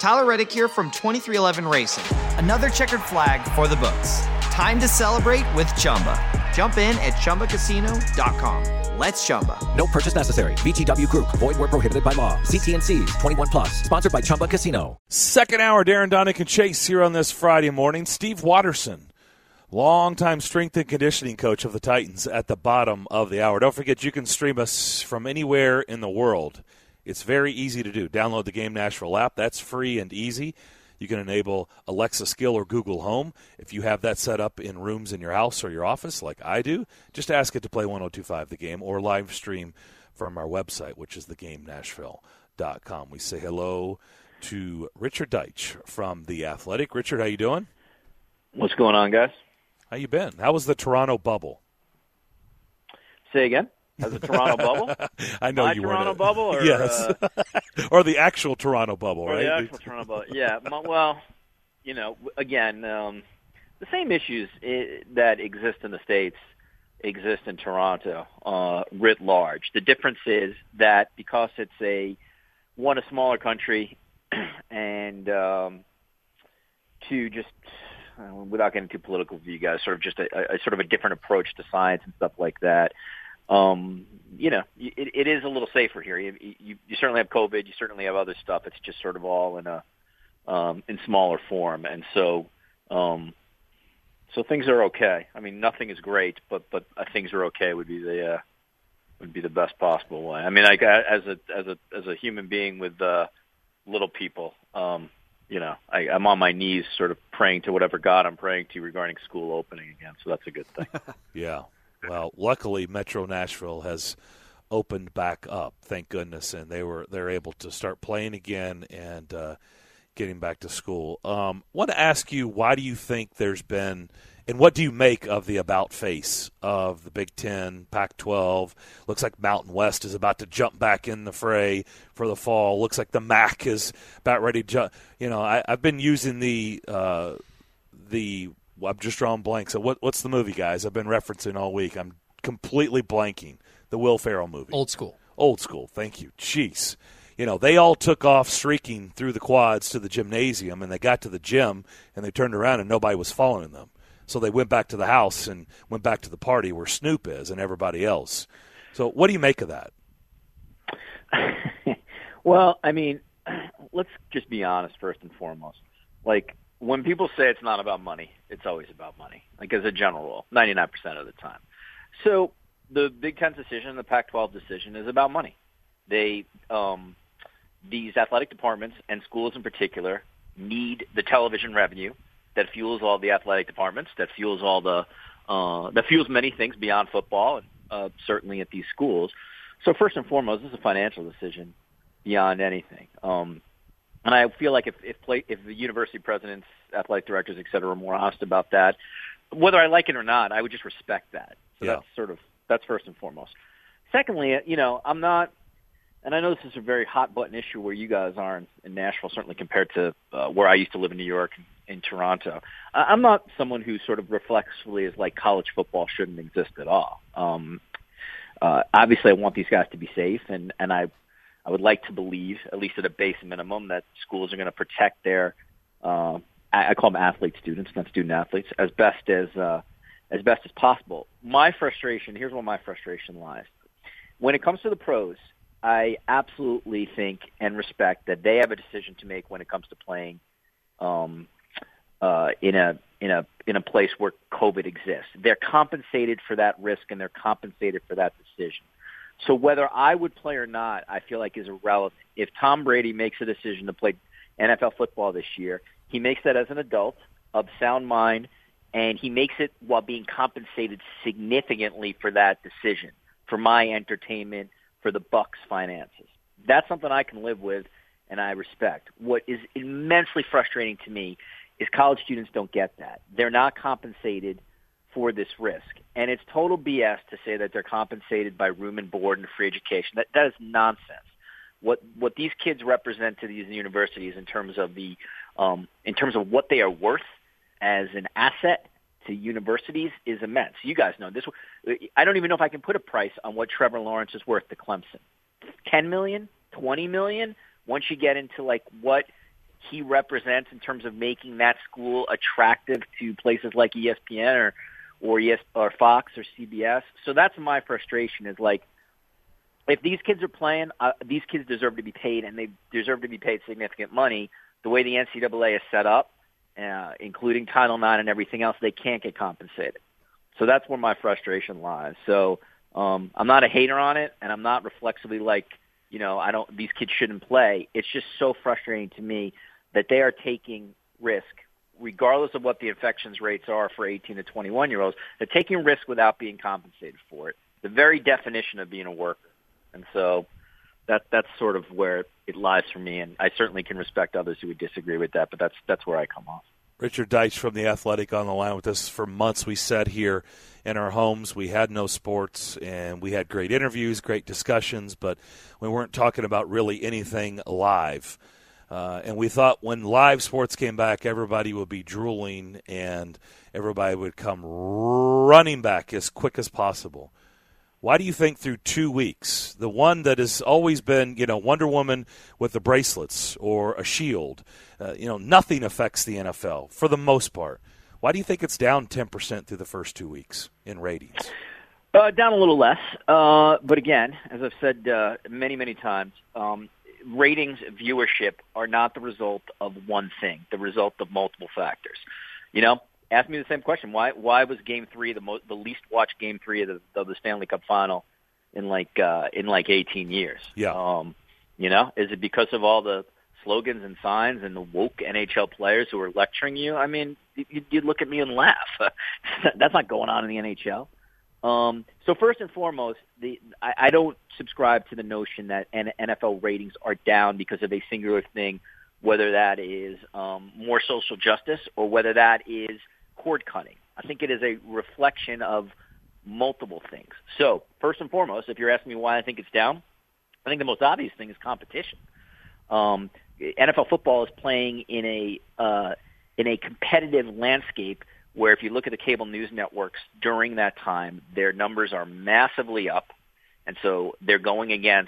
Tyler Reddick here from 2311 Racing. Another checkered flag for the books. Time to celebrate with Chumba. Jump in at ChumbaCasino.com. Let's Chumba. No purchase necessary. VGW Group. Void where prohibited by law. See T&Cs. 21 plus. Sponsored by Chumba Casino. Second hour, Darren Donick and Chase here on this Friday morning. Steve Watterson, longtime strength and conditioning coach of the Titans, at the bottom of the hour. Don't forget, you can stream us from anywhere in the world. It's very easy to do. Download the Game Nashville app. That's free and easy. You can enable Alexa Skill or Google Home. If you have that set up in rooms in your house or your office like I do, just ask it to play 102.5 The Game or live stream from our website, which is thegamenashville.com. We say hello to Richard Deitch from The Athletic. Richard, how you doing? What's going on, guys? How you been? How was the Toronto bubble? Say again? Has the Toronto bubble? I know My you Toronto weren't. bubble? Or, yes. Or the actual Toronto bubble, or right? the actual Toronto bubble. Yeah. Well, again, the same issues that exist in the States exist in Toronto writ large. The difference is that because it's a smaller country and without getting too political with you guys, sort of just a sort of a different approach to science and stuff like that. It is a little safer here. You certainly have COVID. You certainly have other stuff. It's just sort of all in smaller form, and so things are okay. I mean, nothing is great, but things are okay would be the best possible way. I mean, like as a human being with little people, I'm on my knees, sort of praying to whatever God I'm praying to regarding school opening again. So that's a good thing. Yeah. Well, luckily, Metro Nashville has opened back up, thank goodness, and they're able to start playing again and getting back to school. Want to ask you, why do you think there's been, and what do you make of the about face of the Big Ten, Pac-12? Looks like Mountain West is about to jump back in the fray for the fall. Looks like the MAC is about ready to jump. I've been using I'm just drawing blanks. So what's the movie, guys? I've been referencing all week. I'm completely blanking. The Will Ferrell movie. Old School. Old School. Thank you. Jeez. They all took off streaking through the quads to the gymnasium, and they got to the gym, and they turned around, and nobody was following them. So they went back to the house and went back to the party where Snoop is and everybody else. So what do you make of that? Well, I mean, let's just be honest first and foremost. Like, when people say it's not about money, it's always about money, like as a general rule, 99% of the time. So the Big Ten decision, the Pac-12 decision is about money. These athletic departments and schools in particular need the television revenue that fuels all the athletic departments, that fuels that fuels many things beyond football, and certainly at these schools. So first and foremost, this is a financial decision beyond anything. And I feel like if the university presidents, athletic directors, et cetera, are more honest about that, whether I like it or not, I would just respect that. So yeah. That's first and foremost. Secondly, I'm not, and I know this is a very hot button issue where you guys are in Nashville, certainly compared to where I used to live in New York and in Toronto. I'm not someone who sort of reflexively is like college football shouldn't exist at all. Obviously, I want these guys to be safe, and I would like to believe, at least at a base minimum, that schools are going to protect their, I call them athlete students, not student athletes, as best as possible. Here's where my frustration lies. When it comes to the pros, I absolutely think and respect that they have a decision to make when it comes to playing in a place where COVID exists. They're compensated for that risk and they're compensated for that decision. So whether I would play or not, I feel like is irrelevant. If Tom Brady makes a decision to play NFL football this year, he makes that as an adult of sound mind, and he makes it while being compensated significantly for that decision, for my entertainment, for the Bucs' finances. That's something I can live with and I respect. What is immensely frustrating to me is college students don't get that. They're not compensated for this risk. And it's total BS to say that they're compensated by room and board and free education. That is nonsense. What these kids represent to these universities in terms of what they are worth as an asset to universities is immense. You guys know this. I don't even know if I can put a price on what Trevor Lawrence is worth to Clemson. $10 million, $20 million. Once you get into like what he represents in terms of making that school attractive to places like ESPN or Fox or CBS. So that's my frustration is like, if these kids are playing, these kids deserve to be paid, and they deserve to be paid significant money. The way the NCAA is set up, including Title IX and everything else, they can't get compensated. So that's where my frustration lies. So I'm not a hater on it, and I'm not reflexively like, these kids shouldn't play. It's just so frustrating to me that they are taking risk, regardless of what the infections rates are for 18 to 21-year-olds. They're taking risk without being compensated for it. The very definition of being a worker. And so that's sort of where it lies for me, and I certainly can respect others who would disagree with that, but that's where I come off. Richard Deitch from The Athletic on the line with us. For months we sat here in our homes. We had no sports, and we had great interviews, great discussions, but we weren't talking about really anything live. And we thought when live sports came back, everybody would be drooling and everybody would come running back as quick as possible. Why do you think through 2 weeks, the one that has always been, Wonder Woman with the bracelets or a shield, nothing affects the NFL for the most part. Why do you think it's down 10% through the first 2 weeks in ratings? Down a little less. But again, as I've said many, many times, ratings, viewership are not the result of one thing, the result of multiple factors. Ask me the same question. Why was Game 3 the least watched Game 3 of the Stanley Cup Final in like 18 years? Yeah. Is it because of all the slogans and signs and the woke NHL players who are lecturing you? I mean, you'd look at me and laugh. That's not going on in the NHL. So first and foremost, I don't subscribe to the notion that NFL ratings are down because of a singular thing, whether that is more social justice or whether that is cord cutting. I think it is a reflection of multiple things. So first and foremost, if you're asking me why I think it's down, I think the most obvious thing is competition. NFL football is playing in a competitive landscape where if you look at the cable news networks during that time, their numbers are massively up, and so they're going against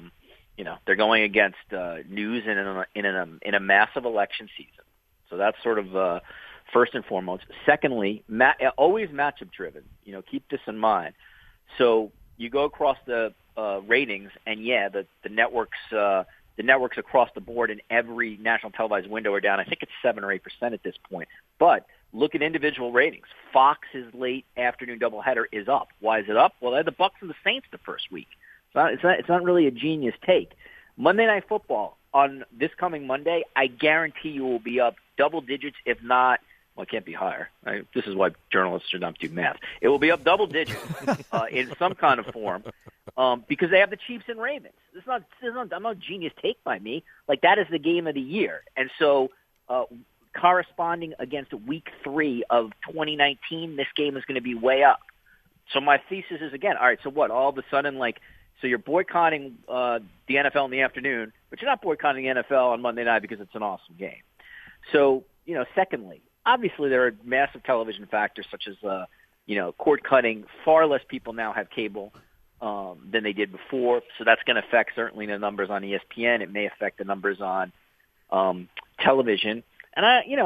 news in a massive election season. So that's sort of first and foremost. Secondly, always matchup driven. Keep this in mind. So you go across the ratings, and the networks across the board in every national televised window are down. I think it's 7 or 8% at this point. But look at individual ratings. Fox's late afternoon doubleheader is up. Why is it up? Well, they had the Bucs and the Saints the first week. It's not really a genius take. Monday Night Football on this coming Monday, I guarantee you will be up double digits, if not, well, it can't be higher. This is why journalists should not do math. It will be up double digits in some kind of form because they have the Chiefs and Ravens. I'm not a genius take by me. Like, that is the game of the year. And so corresponding against Week 3 of 2019, this game is going to be way up. So my thesis is, again, all right, so what? All of a sudden, so you're boycotting the NFL in the afternoon, but you're not boycotting the NFL on Monday night because it's an awesome game. So, secondly, obviously there are massive television factors such as, cord cutting. Far less people now have cable than they did before, so that's going to affect certainly the numbers on ESPN. It may affect the numbers on television. And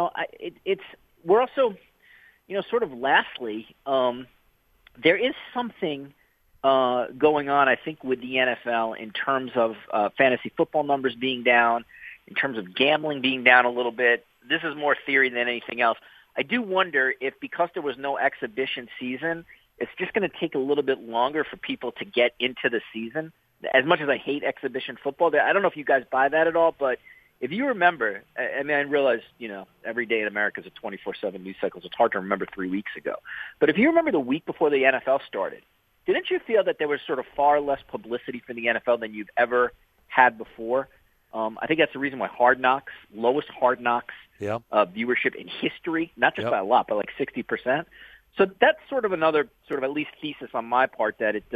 we're also, sort of lastly, there is something going on, I think, with the NFL in terms of fantasy football numbers being down, in terms of gambling being down a little bit. This is more theory than anything else. I do wonder if because there was no exhibition season, it's just going to take a little bit longer for people to get into the season. As much as I hate exhibition football, I don't know if you guys buy that at all, but if you remember, I realize, every day in America is a 24/7 news cycle, so it's hard to remember 3 weeks ago. But if you remember the week before the NFL started, didn't you feel that there was sort of far less publicity for the NFL than you've ever had before? I think that's the reason why Hard Knocks, lowest Hard Knocks viewership in history, not just by a lot, but like 60%. So that's sort of another sort of at least thesis on my part that it,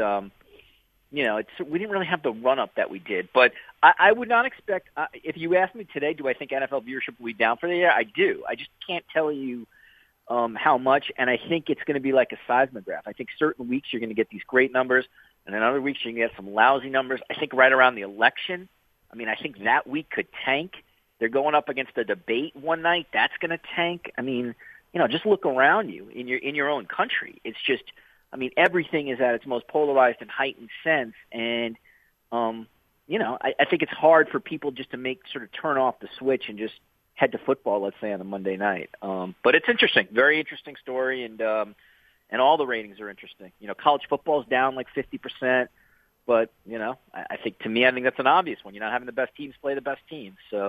we didn't really have the run-up that we did. But I would not expect, if you ask me today, do I think NFL viewership will be down for the year? I do. I just can't tell you how much, and I think it's going to be like a seismograph. I think certain weeks you're going to get these great numbers, and then other weeks you're going to get some lousy numbers. I think right around the election, I think that week could tank, They're going up against a debate one night. That's going to tank. I mean, just look around you in your own country. It's just, I mean, everything is at its most polarized and heightened sense. And, I think it's hard for people just to turn off the switch and just head to football, let's say, on a Monday night. But it's interesting, very interesting story. And all the ratings are interesting. College football is down like 50%. But, I think that's an obvious one. You're not having the best teams play the best teams. So,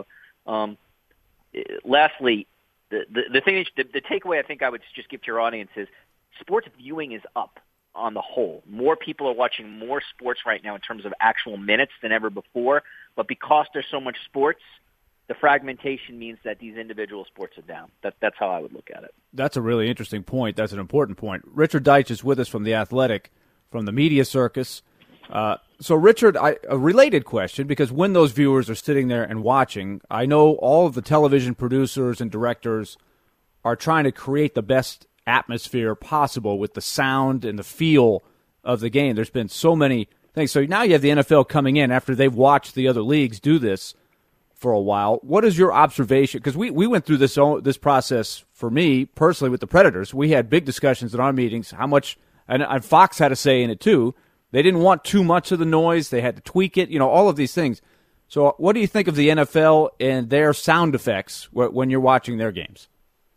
lastly, the takeaway I think I would just give to your audience is sports viewing is up on the whole. More people are watching more sports right now in terms of actual minutes than ever before. But because there's so much sports, the fragmentation means that these individual sports are down. That's how I would look at it. That's a really interesting point. That's an important point. Richard Deitsch is with us from The Athletic, from the Media Circus. So, Richard, a related question, because when those viewers are sitting there and watching, I know all of the television producers and directors are trying to create the best atmosphere possible with the sound and the feel of the game. There's been so many things. So now you have the NFL coming in after they've watched the other leagues do this for a while. What is your observation? Because we went through this process for me personally with the Predators. We had big discussions in our meetings, how much, and Fox had a say in it too. They didn't want too much of the noise. They had to tweak it, all of these things. So what do you think of the NFL and their sound effects when you're watching their games?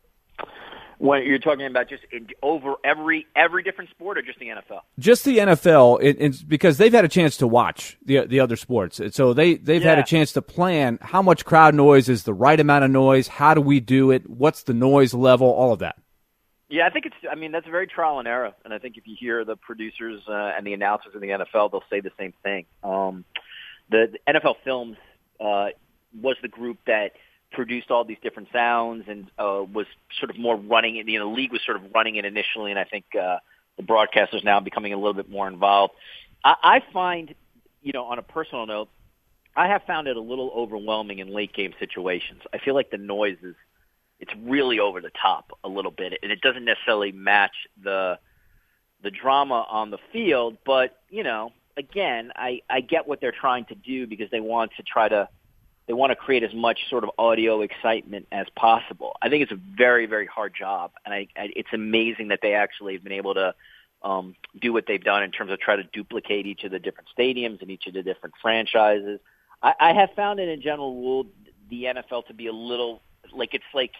When you're talking about just over every different sport or just the NFL? Just the NFL, because they've had a chance to watch the other sports. And so they've had a chance to plan how much crowd noise is the right amount of noise, how do we do it, what's the noise level, all of that. Yeah, I think that's very trial and error. And I think if you hear the producers and the announcers in the NFL, they'll say the same thing. The NFL Films was the group that produced all these different sounds and was sort of more running it. The league was sort of running it initially, and I think the broadcasters now becoming a little bit more involved. I find, on a personal note, I have found it a little overwhelming in late game situations. I feel like the noise it's really over the top a little bit, and it doesn't necessarily match the drama on the field. But again, I get what they're trying to do because they want to create as much sort of audio excitement as possible. I think it's a very, very hard job, and it's amazing that they actually have been able to do what they've done in terms of try to duplicate each of the different stadiums and each of the different franchises. I have found it in general rule the NFL to be a little like it's like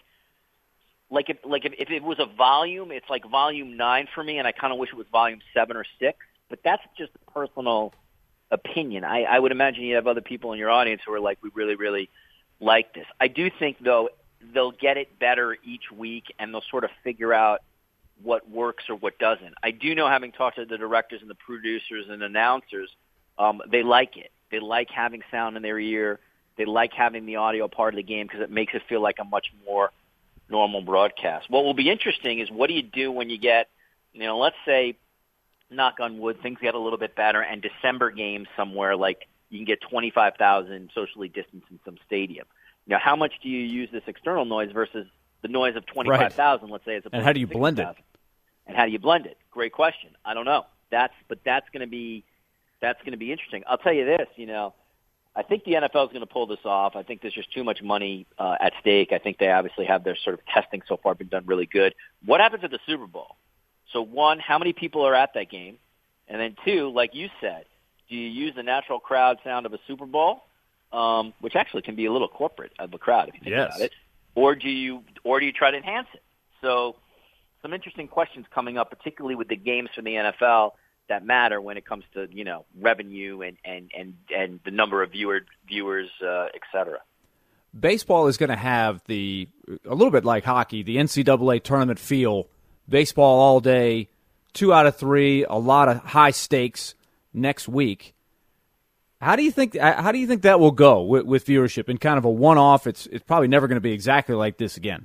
if it was a volume, it's like volume 9 for me, and I kind of wish it was volume 7 or 6. But that's just a personal opinion. I would imagine you have other people in your audience who are like, we really, really like this. I do think, though, they'll get it better each week, and they'll sort of figure out what works or what doesn't. I do know, having talked to the directors and the producers and announcers, they like it. They like having sound in their ear. They like having the audio part of the game because it makes it feel like a much more normal broadcast. What will be interesting is what do you do when you get, let's say, knock on wood, things get a little bit better, and December games somewhere like you can get 25,000 socially distanced in some stadium. How much do you use this external noise versus the noise of 25,000, let's say, as opposed and how do you to blend it? And how do you blend it? Great question. I don't know. That's going to be interesting. I'll tell you this, I think the NFL is going to pull this off. I think there's just too much money at stake. I think they obviously have their sort of testing so far been done really good. What happens at the Super Bowl? So, one, how many people are at that game? And then, two, like you said, do you use the natural crowd sound of a Super Bowl, which actually can be a little corporate of a crowd if you think about it, or do you try to enhance it? So, some interesting questions coming up, particularly with the games from the NFL that matter when it comes to revenue and the number of viewers, et cetera. Baseball is going to have a little bit like hockey, the NCAA tournament feel. Baseball all day, 2 out of 3, a lot of high stakes next week. How do you think that will go with viewership in kind of a one-off? It's probably never going to be exactly like this again.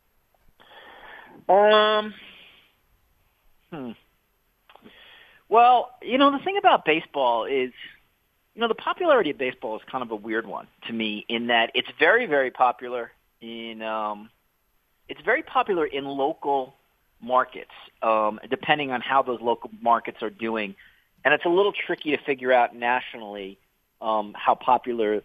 Well, the thing about baseball is, the popularity of baseball is kind of a weird one to me in that it's very, very popular in local markets, depending on how those local markets are doing. And it's a little tricky to figure out nationally how popular the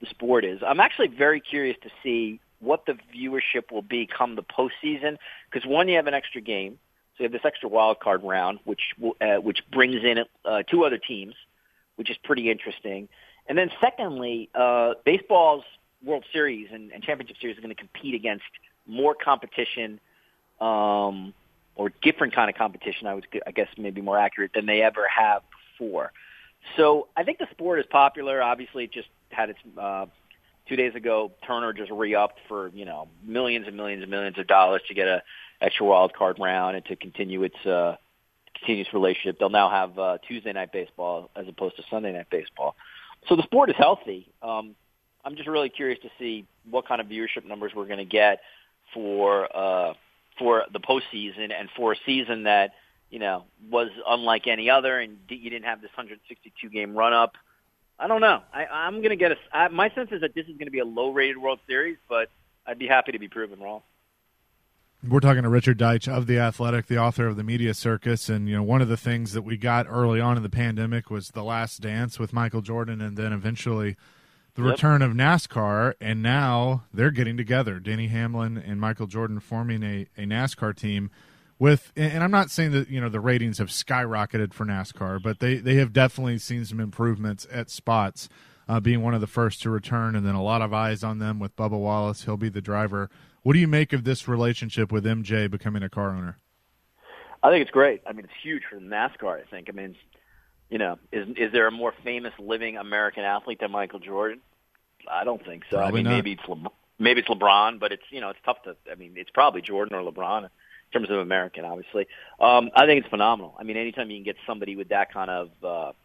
the sport is. I'm actually very curious to see what the viewership will be come the postseason, because one, you have an extra game, so you have this extra wild card round, which brings in 2 other teams, which is pretty interesting. And then secondly, baseball's World Series and Championship Series is going to compete against more competition, or different kind of competition, I guess maybe more accurate, than they ever have before. So I think the sport is popular. Obviously, it just had its 2 days ago, Turner just re-upped for, millions and millions and millions of dollars to get a extra wild card round and to continue its continuous relationship. They'll now have Tuesday night baseball as opposed to Sunday night baseball. So the sport is healthy. I'm just really curious to see what kind of viewership numbers we're going to get for the postseason and for a season that, was unlike any other, and you didn't have this 162-game run-up. I don't know. I'm going to get my sense is that this is going to be a low-rated World Series, but I'd be happy to be proven wrong. We're talking to Richard Deitsch of The Athletic, the author of The Media Circus, and one of the things that we got early on in the pandemic was The Last Dance with Michael Jordan, and then eventually the return of NASCAR, and now they're getting together. Denny Hamlin and Michael Jordan forming a NASCAR team with, and I'm not saying that the ratings have skyrocketed for NASCAR, but they have definitely seen some improvements at spots, being one of the first to return, and then a lot of eyes on them with Bubba Wallace. He'll be the driver. What do you make of this relationship with MJ becoming a car owner? I think it's great. I mean, it's huge for NASCAR, I think. I mean, is there a more famous living American athlete than Michael Jordan? I don't think so. Probably not. Maybe it's LeBron, but it's tough to. I mean, it's probably Jordan or LeBron in terms of American, obviously. I think it's phenomenal. I mean, anytime you can get somebody with that kind of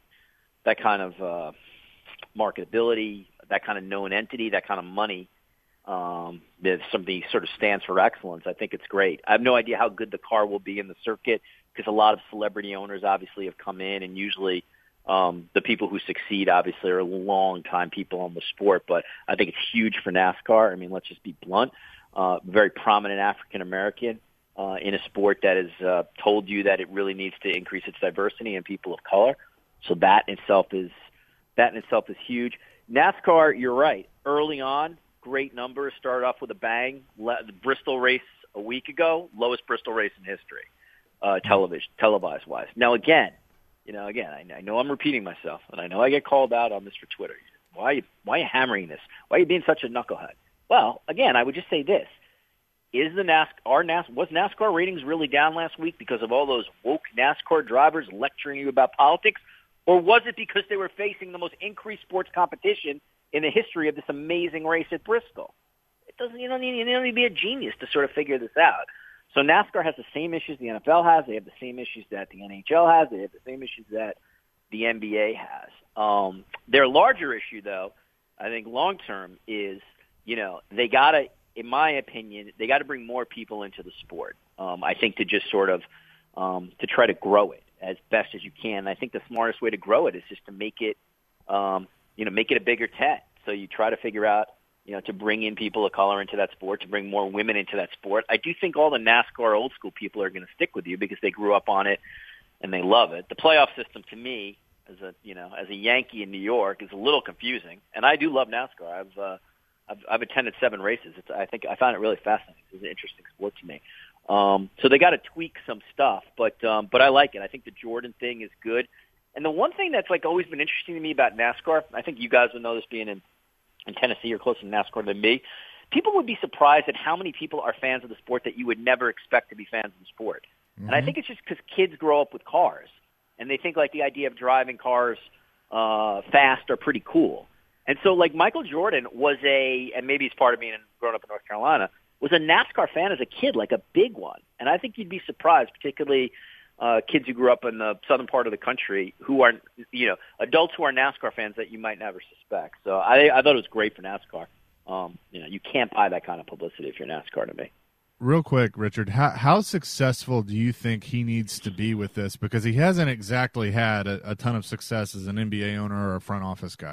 marketability, that kind of known entity, that kind of money, that somebody sort of stands for excellence, I think it's great. I have no idea how good the car will be in the circuit, because a lot of celebrity owners obviously have come in, and usually the people who succeed obviously are long-time people on the sport. But I think it's huge for NASCAR. I mean, let's just be blunt. Very prominent African-American in a sport that has told you that it really needs to increase its diversity and people of color. So that in itself is huge. NASCAR, you're right. Early on, great numbers. Started off with a bang. The Bristol race a week ago, lowest Bristol race in history, televised-wise. Now, again, I know I'm repeating myself, and I know I get called out on this for Twitter. Why are you hammering this? Why are you being such a knucklehead? Well, again, I would just say this. Was NASCAR ratings really down last week because of all those woke NASCAR drivers lecturing you about politics? Or was it because they were facing the most increased sports competition in the history of this amazing race at Bristol? You don't need to be a genius to sort of figure this out. So NASCAR has the same issues the NFL has. They have the same issues that the NHL has. They have the same issues that the NBA has. Their larger issue, though, I think long-term is, they got to, in my opinion, they got to bring more people into the sport. I think to just sort of to try to grow it as best as you can. I think the smartest way to grow it is just to make it, make it a bigger tent. So you try to figure out, to bring in people of color into that sport, to bring more women into that sport. I do think all the NASCAR old school people are going to stick with you because they grew up on it and they love it. The playoff system, to me, as a Yankee in New York, is a little confusing. And I do love NASCAR. I've attended 7 races. I found it really fascinating. It's an interesting sport to me. So they got to tweak some stuff, but I like it. I think the Jordan thing is good. And the one thing that's always been interesting to me about NASCAR, I think you guys would know this being in Tennessee, you're closer to NASCAR than me. People would be surprised at how many people are fans of the sport that you would never expect to be fans of the sport. Mm-hmm. And I think it's just because kids grow up with cars, and they think the idea of driving cars fast are pretty cool. And so Michael Jordan was and maybe it's part of being growing up in North Carolina, was a NASCAR fan as a kid, a big one. And I think you'd be surprised, particularly kids who grew up in the southern part of the country who are, adults who are NASCAR fans that you might never suspect. So I thought it was great for NASCAR. You can't buy that kind of publicity if you're NASCAR to me. Real quick, Richard, how successful do you think he needs to be with this? Because he hasn't exactly had a ton of success as an NBA owner or a front office guy.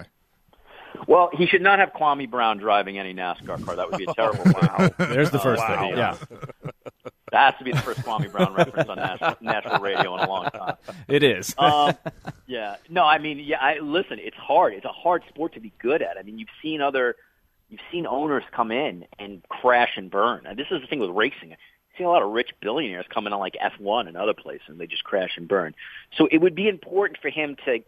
Well, he should not have Kwame Brown driving any NASCAR car. That would be a terrible wow. There's the first thing. Yeah. That has to be the first Kwame Brown reference on national radio in a long time. It is. Yeah. No, I mean, listen, it's hard. It's a hard sport to be good at. I mean, you've seen owners come in and crash and burn. And this is the thing with racing. I've seen a lot of rich billionaires come in on like F1 and other places, and they just crash and burn. So it would be important for him to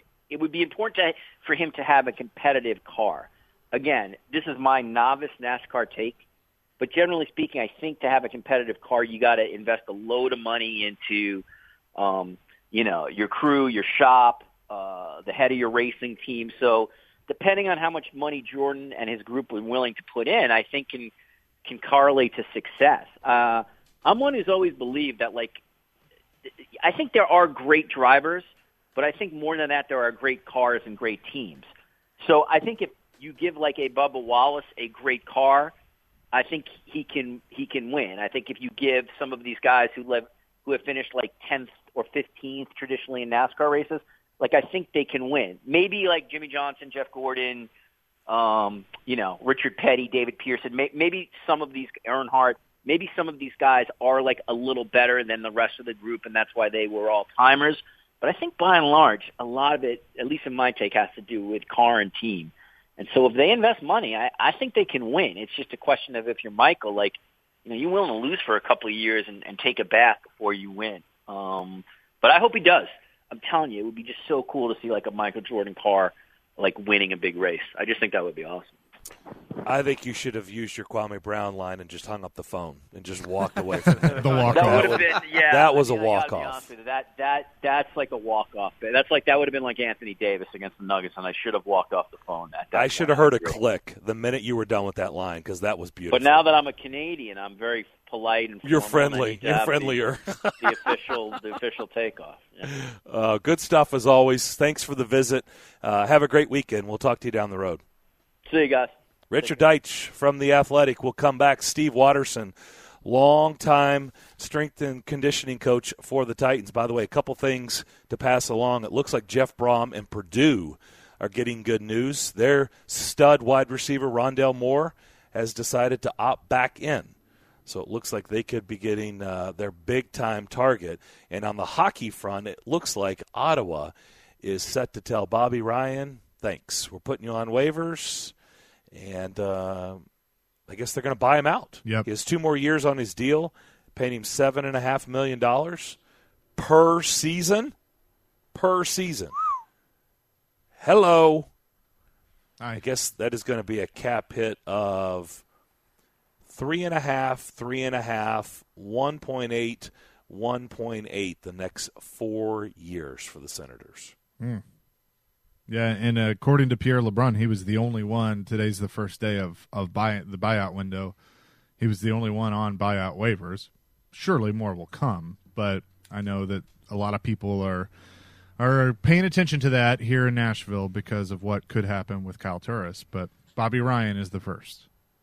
have a competitive car. Again, this is my novice NASCAR take, but generally speaking, I think to have a competitive car, you got to invest a load of money into, your crew, your shop, the head of your racing team. So depending on how much money Jordan and his group were willing to put in, I think can correlate to success. I'm one who's always believed that, I think there are great drivers, but I think more than that, there are great cars and great teams. So I think if you give a Bubba Wallace a great car, I think he can win. I think if you give some of these guys who have finished 10th or 15th traditionally in NASCAR races, I think they can win. Maybe Jimmy Johnson, Jeff Gordon, Richard Petty, David Pearson, maybe some of these, Earnhardt, maybe some of these guys are a little better than the rest of the group, and that's why they were all timers. But I think by and large, a lot of it, at least in my take, has to do with car and team. And so if they invest money, I think they can win. It's just a question of if you're Michael, you're willing to lose for a couple of years and take a bath before you win. But I hope he does. I'm telling you, it would be just so cool to see a Michael Jordan car winning a big race. I just think that would be awesome. I think you should have used your Kwame Brown line and just hung up the phone and just walked away from him. The walk-off. That would have been, that was a walk-off. walk-off. That's like a walk-off. That would have been like Anthony Davis against the Nuggets, and I should have walked off the phone. I should have heard a click the minute you were done with that line, because that was beautiful. But now that I'm a Canadian, I'm very polite and you're friendly. You're friendlier. The official takeoff. Yeah. Good stuff as always. Thanks for the visit. Have a great weekend. We'll talk to you down the road. See you guys. Richard Deitch from The Athletic will come back. Steve Watterson, longtime strength and conditioning coach for the Titans. By the way, a couple things to pass along. It looks like Jeff Brom and Purdue are getting good news. Their stud wide receiver, Rondell Moore, has decided to opt back in. So it looks like they could be getting their big-time target. And on the hockey front, it looks like Ottawa is set to tell Bobby Ryan, thanks, we're putting you on waivers. And I guess they're going to buy him out. Yep. He has 2 more years on his deal, paying him $7.5 million per season. Hello. I guess that is going to be a cap hit of 3.5, 1.8, 1.8 the next 4 years for the Senators. Yeah, and according to Pierre LeBrun, he was the only one. Today's the first day of the buyout window. He was the only one on buyout waivers. Surely more will come, but I know that a lot of people are paying attention to that here in Nashville because of what could happen with Kyle Turris. But Bobby Ryan is the first.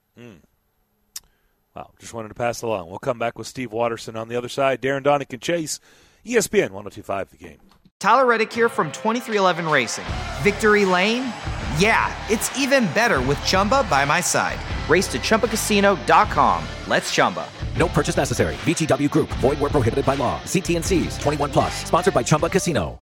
Wow, just wanted to pass it along. We'll come back with Steve Watterson on the other side. Darren Donick and Chase, ESPN 102.5 The Game. Tyler Reddick here from 2311 Racing. Victory Lane? Yeah, it's even better with Chumba by my side. Race to ChumbaCasino.com. Let's Chumba. No purchase necessary. VGW Group. Void where prohibited by law. See T&Cs. 21+. Sponsored by Chumba Casino.